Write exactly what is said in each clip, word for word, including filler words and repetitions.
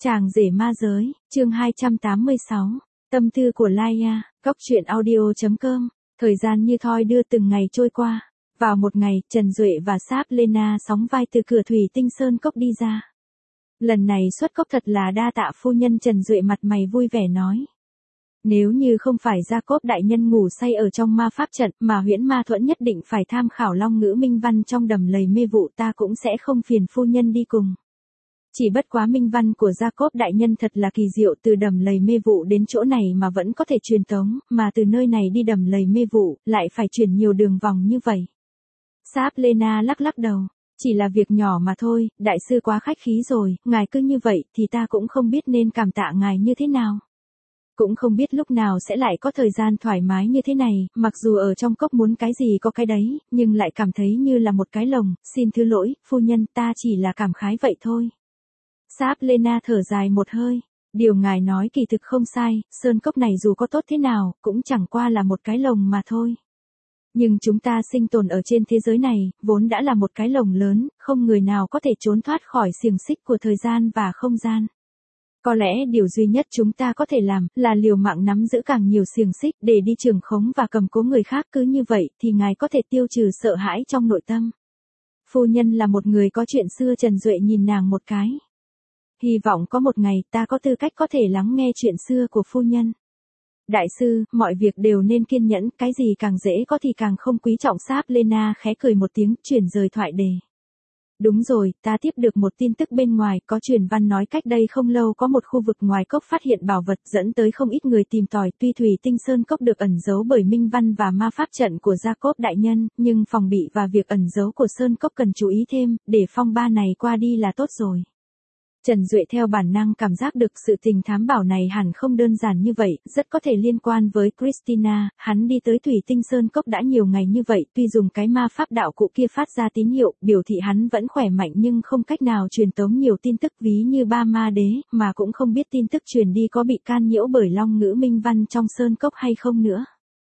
Chàng rể ma giới, chương hai trăm tám mươi sáu, tâm tư của Laia, góc truyện audio.com, thời gian như thoi đưa từng ngày trôi qua. Vào một ngày, Trần Duệ và Sáp Lena sóng vai từ cửa thủy tinh sơn cốc đi ra. Lần này xuất cốc thật là đa tạ phu nhân. Trần Duệ mặt mày vui vẻ nói. Nếu như không phải Jacob đại nhân ngủ say ở trong ma pháp trận mà huyễn ma thuẫn nhất định phải tham khảo long ngữ minh văn trong đầm lầy mê vụ, ta cũng sẽ không phiền phu nhân đi cùng. Chỉ bất quá minh văn của Jacob đại nhân thật là kỳ diệu, từ đầm lầy mê vụ đến chỗ này mà vẫn có thể truyền tống, mà từ nơi này đi đầm lầy mê vụ, lại phải chuyển nhiều đường vòng như vậy. Sáp Lena lắc lắc đầu, chỉ là việc nhỏ mà thôi, đại sư quá khách khí rồi, ngài cứ như vậy thì ta cũng không biết nên cảm tạ ngài như thế nào. Cũng không biết lúc nào sẽ lại có thời gian thoải mái như thế này, mặc dù ở trong cốc muốn cái gì có cái đấy, nhưng lại cảm thấy như là một cái lồng. Xin thứ lỗi, phu nhân, ta chỉ là cảm khái vậy thôi. Sáp Lena thở dài một hơi. Điều ngài nói kỳ thực không sai, sơn cốc này dù có tốt thế nào, cũng chẳng qua là một cái lồng mà thôi. Nhưng chúng ta sinh tồn ở trên thế giới này, vốn đã là một cái lồng lớn, không người nào có thể trốn thoát khỏi xiềng xích của thời gian và không gian. Có lẽ điều duy nhất chúng ta có thể làm, là liều mạng nắm giữ càng nhiều xiềng xích, để đi trưởng khống và cầm cố người khác. Cứ như vậy, thì ngài có thể tiêu trừ sợ hãi trong nội tâm. Phu nhân là một người có chuyện xưa. Trần Duệ nhìn nàng một cái. Hy vọng có một ngày ta có tư cách có thể lắng nghe chuyện xưa của phu nhân. Đại sư, mọi việc đều nên kiên nhẫn, cái gì càng dễ có thì càng không quý trọng. Sáp Lena khẽ cười một tiếng, chuyển rời thoại đề. Đúng rồi, ta tiếp được một tin tức bên ngoài, có truyền văn nói cách đây không lâu có một khu vực ngoài cốc phát hiện bảo vật, dẫn tới không ít người tìm tòi. Tuy thủy tinh sơn cốc được ẩn giấu bởi minh văn và ma pháp trận của Jacob đại nhân, nhưng phòng bị và việc ẩn giấu của sơn cốc cần chú ý thêm, để phong ba này qua đi là tốt rồi. Trần Duệ theo bản năng cảm giác được sự tình thám bảo này hẳn không đơn giản như vậy, rất có thể liên quan với Christina. Hắn đi tới thủy tinh sơn cốc đã nhiều ngày như vậy, tuy dùng cái ma pháp đạo cụ kia phát ra tín hiệu, biểu thị hắn vẫn khỏe mạnh, nhưng không cách nào truyền tống nhiều tin tức ví như ba ma đế, mà cũng không biết tin tức truyền đi có bị can nhiễu bởi long ngữ minh văn trong sơn cốc hay không nữa.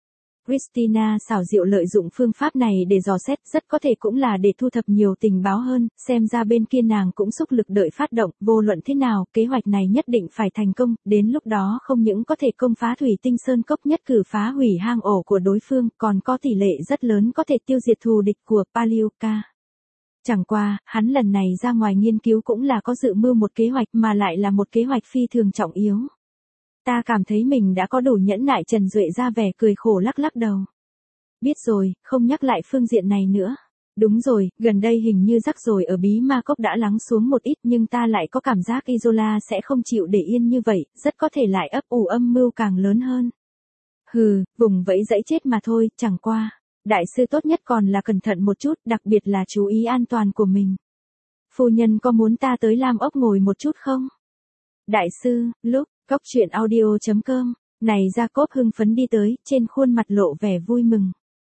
Christina xảo diệu lợi dụng phương pháp này để dò xét, rất có thể cũng là để thu thập nhiều tình báo hơn. Xem ra bên kia nàng cũng xúc lực đợi phát động. Vô luận thế nào, kế hoạch này nhất định phải thành công. Đến lúc đó không những có thể công phá thủy tinh sơn cốc, nhất cử phá hủy hang ổ của đối phương, còn có tỷ lệ rất lớn có thể tiêu diệt thù địch của Palioka. Chẳng qua, hắn lần này ra ngoài nghiên cứu cũng là có dự mưu một kế hoạch, mà lại là một kế hoạch phi thường trọng yếu. Ta cảm thấy mình đã có đủ nhẫn nại. Trần Duệ ra vẻ cười khổ lắc lắc đầu. Biết rồi, không nhắc lại phương diện này nữa. Đúng rồi, gần đây hình như rắc rối ở bí ma cốc đã lắng xuống một ít, nhưng ta lại có cảm giác Isola sẽ không chịu để yên như vậy, rất có thể lại ấp ủ âm mưu càng lớn hơn. Hừ, vùng vẫy dẫy chết mà thôi, chẳng qua. Đại sư tốt nhất còn là cẩn thận một chút, đặc biệt là chú ý an toàn của mình. Phu nhân có muốn ta tới Lam Ốc ngồi một chút không? Đại sư, lúc góc truyện audio.com, này Jacob hưng phấn đi tới, trên khuôn mặt lộ vẻ vui mừng.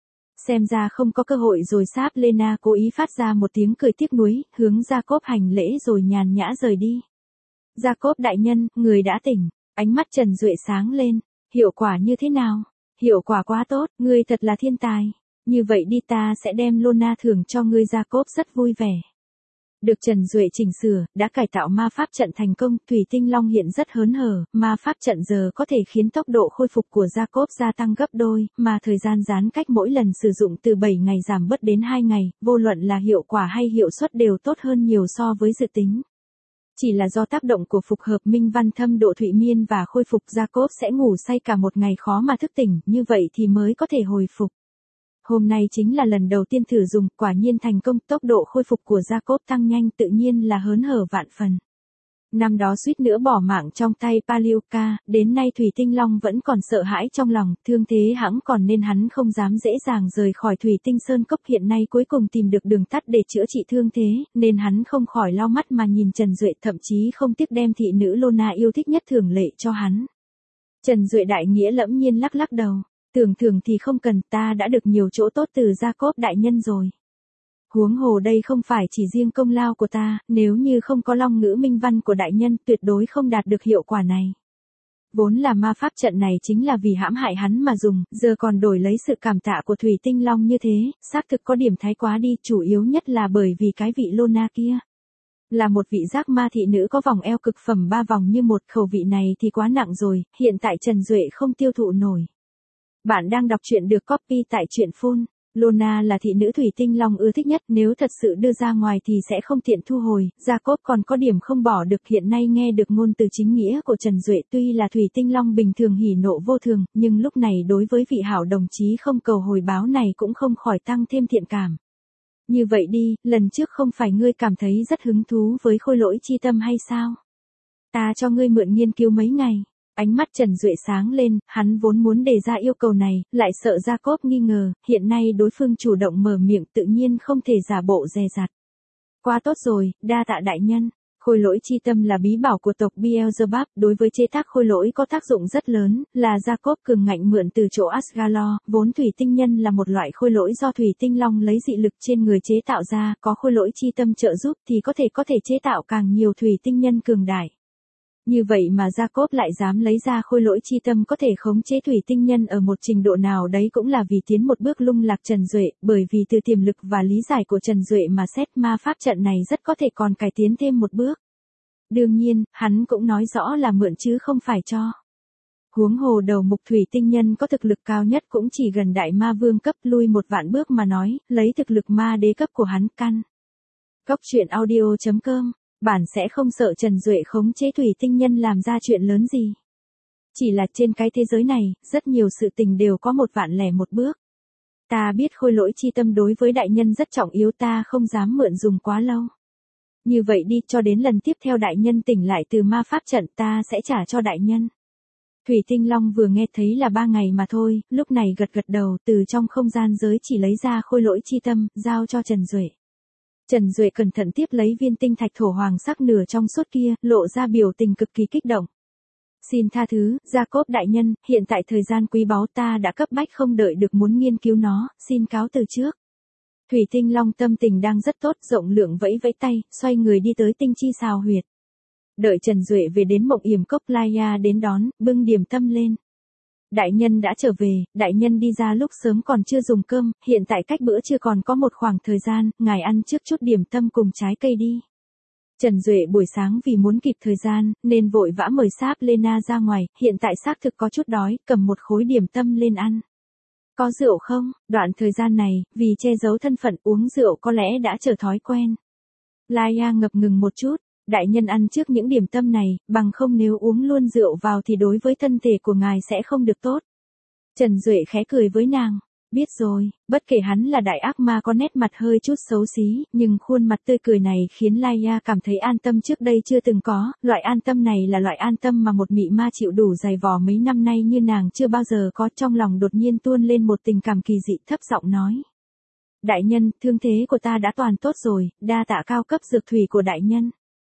Xem ra không có cơ hội rồi. Sáp Lena cố ý phát ra một tiếng cười tiếc nuối, hướng Jacob hành lễ rồi nhàn nhã rời đi. Jacob đại nhân, người đã tỉnh. Ánh mắt Trần Duệ sáng lên. Hiệu quả như thế nào? Hiệu quả quá tốt, ngươi thật là thiên tài. Như vậy đi, ta sẽ đem Lona thưởng cho ngươi. Jacob rất vui vẻ. Được Trần Duệ chỉnh sửa, đã cải tạo ma pháp trận thành công, Thủy Tinh Long hiện rất hớn hở. Ma pháp trận giờ có thể khiến tốc độ khôi phục của Jacob gia tăng gấp đôi, mà thời gian giãn cách mỗi lần sử dụng từ bảy ngày giảm bớt đến hai ngày, vô luận là hiệu quả hay hiệu suất đều tốt hơn nhiều so với dự tính. Chỉ là do tác động của phục hợp minh văn thâm độ thụy miên và khôi phục, Jacob sẽ ngủ say cả một ngày khó mà thức tỉnh, như vậy thì mới có thể hồi phục. Hôm nay chính là lần đầu tiên thử dùng, quả nhiên thành công, tốc độ khôi phục của Jacob tăng nhanh, tự nhiên là hớn hở vạn phần. Năm đó suýt nữa bỏ mạng trong tay Palioka, đến nay Thủy Tinh Long vẫn còn sợ hãi trong lòng, thương thế hãng còn nên hắn không dám dễ dàng rời khỏi Thủy Tinh Sơn Cốc. Hiện nay cuối cùng tìm được đường tắt để chữa trị thương thế, nên hắn không khỏi lau mắt mà nhìn Trần Duệ, thậm chí không tiếc đem thị nữ Lona yêu thích nhất thưởng lệ cho hắn. Trần Duệ đại nghĩa lẫm nhiên lắc lắc đầu. Tưởng thường thì không cần, ta đã được nhiều chỗ tốt từ Jacob đại nhân rồi. Huống hồ đây không phải chỉ riêng công lao của ta, nếu như không có long ngữ minh văn của đại nhân, tuyệt đối không đạt được hiệu quả này. Vốn là ma pháp trận này chính là vì hãm hại hắn mà dùng, giờ còn đổi lấy sự cảm tạ của Thủy Tinh Long như thế, xác thực có điểm thái quá đi, chủ yếu nhất là bởi vì cái vị Lona kia. Là một vị giác ma thị nữ có vòng eo cực phẩm ba vòng như một, khẩu vị này thì quá nặng rồi, hiện tại Trần Duệ không tiêu thụ nổi. Bạn đang đọc truyện được copy tại truyện phun. Lona là thị nữ thủy tinh long ưa thích nhất, nếu thật sự đưa ra ngoài thì sẽ không tiện thu hồi. Jacob còn có điểm không bỏ được, hiện nay nghe được ngôn từ chính nghĩa của Trần Duệ, tuy là thủy tinh long bình thường hỉ nộ vô thường, nhưng lúc này đối với vị hảo đồng chí không cầu hồi báo này cũng không khỏi tăng thêm thiện cảm. Như vậy đi, lần trước không phải ngươi cảm thấy rất hứng thú với khôi lỗi chi tâm hay sao? Ta cho ngươi mượn nghiên cứu mấy ngày. Ánh mắt Trần Duệ sáng lên, hắn vốn muốn đề ra yêu cầu này, lại sợ Jacob nghi ngờ, hiện nay đối phương chủ động mở miệng tự nhiên không thể giả bộ dè dặt. Quá tốt rồi, đa tạ đại nhân. Khôi lỗi chi tâm là bí bảo của tộc Beelzebub, đối với chế tác khôi lỗi có tác dụng rất lớn, là Jacob cường ngạnh mượn từ chỗ Asgalor, vốn thủy tinh nhân là một loại khôi lỗi do thủy tinh long lấy dị lực trên người chế tạo ra, có khôi lỗi chi tâm trợ giúp thì có thể có thể chế tạo càng nhiều thủy tinh nhân cường đại. Như vậy mà Jacob lại dám lấy ra khôi lỗi chi tâm có thể khống chế thủy tinh nhân ở một trình độ nào đấy, cũng là vì tiến một bước lung lạc Trần Duệ, bởi vì từ tiềm lực và lý giải của Trần Duệ mà xét ma pháp trận này rất có thể còn cải tiến thêm một bước. Đương nhiên, hắn cũng nói rõ là mượn chứ không phải cho. Huống hồ đầu mục thủy tinh nhân có thực lực cao nhất cũng chỉ gần đại ma vương cấp, lui một vạn bước mà nói, lấy thực lực ma đế cấp của hắn căn. Góc truyện audio chấm com. Bản sẽ không sợ Trần Duệ khống chế thủy tinh nhân làm ra chuyện lớn gì. Chỉ là trên cái thế giới này, rất nhiều sự tình đều có một vạn lẻ một bước. Ta biết khôi lỗi chi tâm đối với đại nhân rất trọng yếu, ta không dám mượn dùng quá lâu. Như vậy đi, cho đến lần tiếp theo đại nhân tỉnh lại từ ma pháp trận ta sẽ trả cho đại nhân. Thủy tinh long vừa nghe thấy là ba ngày mà thôi, lúc này gật gật đầu, từ trong không gian giới chỉ lấy ra khôi lỗi chi tâm, giao cho Trần Duệ. Trần Duệ cẩn thận tiếp lấy viên tinh thạch thổ hoàng sắc nửa trong suốt kia, lộ ra biểu tình cực kỳ kích động. Xin tha thứ, Jacob đại nhân, hiện tại thời gian quý báu ta đã cấp bách không đợi được muốn nghiên cứu nó, xin cáo từ trước. Thủy tinh long tâm tình đang rất tốt, rộng lượng vẫy vẫy tay, xoay người đi tới tinh chi xào huyệt. Đợi Trần Duệ về đến mộng yểm cốc, Laia đến đón, bưng điểm tâm lên. Đại nhân đã trở về, đại nhân đi ra lúc sớm còn chưa dùng cơm, hiện tại cách bữa chưa còn có một khoảng thời gian, ngài ăn trước chút điểm tâm cùng trái cây đi. Trần Duệ buổi sáng vì muốn kịp thời gian, nên vội vã mời Sáp Lena ra ngoài, hiện tại xác thực có chút đói, cầm một khối điểm tâm lên ăn. Có rượu không? Đoạn thời gian này, vì che giấu thân phận uống rượu có lẽ đã trở thói quen. Laia ngập ngừng một chút. Đại nhân ăn trước những điểm tâm này, bằng không nếu uống luôn rượu vào thì đối với thân thể của ngài sẽ không được tốt. Trần Duệ khẽ cười với nàng, biết rồi, bất kể hắn là đại ác ma có nét mặt hơi chút xấu xí, nhưng khuôn mặt tươi cười này khiến Laia cảm thấy an tâm trước đây chưa từng có, loại an tâm này là loại an tâm mà một mị ma chịu đủ dày vò mấy năm nay như nàng chưa bao giờ có, trong lòng đột nhiên tuôn lên một tình cảm kỳ dị, thấp giọng nói. Đại nhân, thương thế của ta đã toàn tốt rồi, đa tạ cao cấp dược thủy của đại nhân.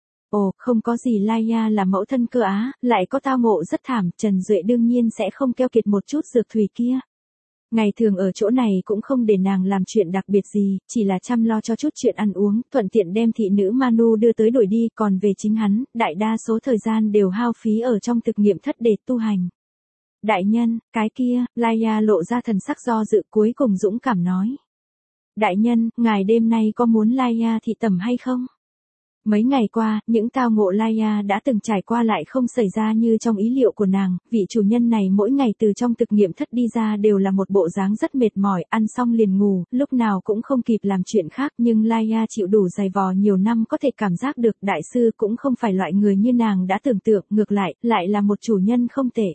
Ồ, không có gì, Laia là mẫu thân cơ á, lại có tao ngộ rất thảm, Trần Duệ đương nhiên sẽ không keo kiệt một chút dược thủy kia. Ngày thường ở chỗ này cũng không để nàng làm chuyện đặc biệt gì, chỉ là chăm lo cho chút chuyện ăn uống, thuận tiện đem thị nữ Manu đưa tới đuổi đi, còn về chính hắn, đại đa số thời gian đều hao phí ở trong thực nghiệm thất để tu hành. Đại nhân, cái kia, Laia lộ ra thần sắc do dự, cuối cùng dũng cảm nói. Đại nhân, ngài đêm nay có muốn Laia thị tẩm hay không? Mấy ngày qua, những tao ngộ Laia đã từng trải qua lại không xảy ra như trong ý liệu của nàng, vị chủ nhân này mỗi ngày từ trong thực nghiệm thất đi ra đều là một bộ dáng rất mệt mỏi, ăn xong liền ngủ, lúc nào cũng không kịp làm chuyện khác, nhưng Laia chịu đủ dày vò nhiều năm có thể cảm giác được đại sư cũng không phải loại người như nàng đã tưởng tượng, ngược lại, lại là một chủ nhân không tệ.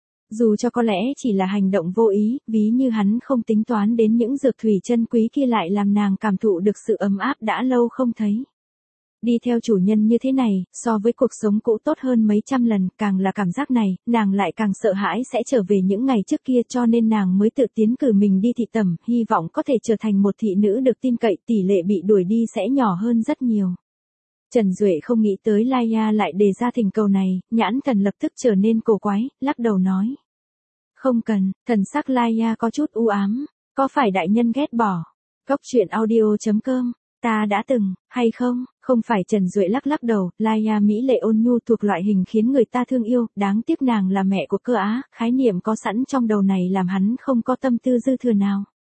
Dù cho có lẽ chỉ là hành động vô ý, ví như hắn không tính toán đến những dược thủy chân quý kia lại làm nàng cảm thụ được sự ấm áp đã lâu không thấy. Đi theo chủ nhân như thế này, so với cuộc sống cũ tốt hơn mấy trăm lần, càng là cảm giác này, nàng lại càng sợ hãi sẽ trở về những ngày trước kia, cho nên nàng mới tự tiến cử mình đi thị tẩm, hy vọng có thể trở thành một thị nữ được tin cậy, tỷ lệ bị đuổi đi sẽ nhỏ hơn rất nhiều. Trần Duệ không nghĩ tới Laia lại đề ra thỉnh cầu này, nhãn thần lập tức trở nên cổ quái, lắc đầu nói. Không cần, thần sắc Laia có chút u ám, có phải đại nhân ghét bỏ? Góc truyện audio chấm com. Ta đã từng, hay không, không phải. Trần Duệ lắc lắc đầu, Laia mỹ lệ ôn nhu thuộc loại hình khiến người ta thương yêu, đáng tiếc nàng là mẹ của cơ á, khái niệm có sẵn trong đầu này làm hắn không có tâm tư dư thừa nào.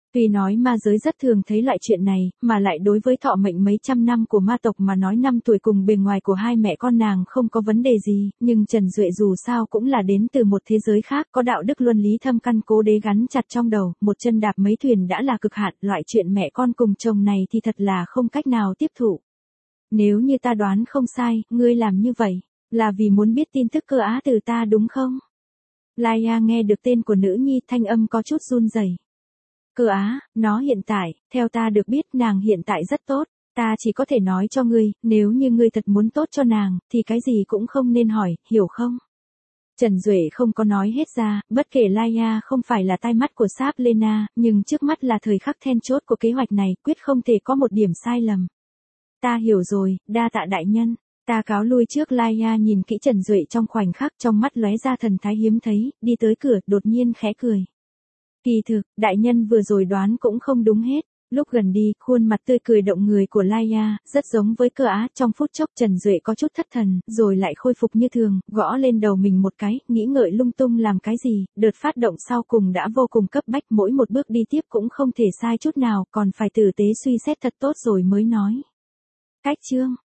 Tuy nói ma giới rất thường thấy loại chuyện này, mà lại đối với thọ mệnh mấy trăm năm của ma tộc mà nói năm tuổi cùng bề ngoài của hai mẹ con nàng không có vấn đề gì, nhưng Trần Duệ dù sao cũng là đến từ một thế giới khác, có đạo đức luân lý thâm căn cố đế gắn chặt trong đầu, một chân đạp mấy thuyền đã là cực hạn, loại chuyện mẹ con cùng chồng này thì thật là không cách nào tiếp thụ. Nếu như ta đoán không sai, ngươi làm như vậy, là vì muốn biết tin tức Cơ Á từ ta đúng không? Laia nghe được tên của nữ nhi, thanh âm có chút run rẩy. Cơ Á, nó hiện tại, theo ta được biết nàng hiện tại rất tốt, ta chỉ có thể nói cho ngươi, nếu như ngươi thật muốn tốt cho nàng, thì cái gì cũng không nên hỏi, hiểu không? Trần Duệ không có nói hết ra, bất kể Laia không phải là tai mắt của Sáp Lena, nhưng trước mắt là thời khắc then chốt của kế hoạch này, quyết không thể có một điểm sai lầm. Ta hiểu rồi, đa tạ đại nhân. Ta cáo lui trước. Laia nhìn kỹ Trần Duệ trong khoảnh khắc, trong mắt lóe ra thần thái hiếm thấy, đi tới cửa, đột nhiên khẽ cười. Kỳ thực, đại nhân vừa rồi đoán cũng không đúng hết. Lúc gần đi, khuôn mặt tươi cười động người của Laia, rất giống với Cơ Á. Trong phút chốc Trần Duệ có chút thất thần, rồi lại khôi phục như thường, gõ lên đầu mình một cái, nghĩ ngợi lung tung làm cái gì, đợt phát động sau cùng đã vô cùng cấp bách, mỗi một bước đi tiếp cũng không thể sai chút nào, còn phải tử tế suy xét thật tốt rồi mới nói. Cách chương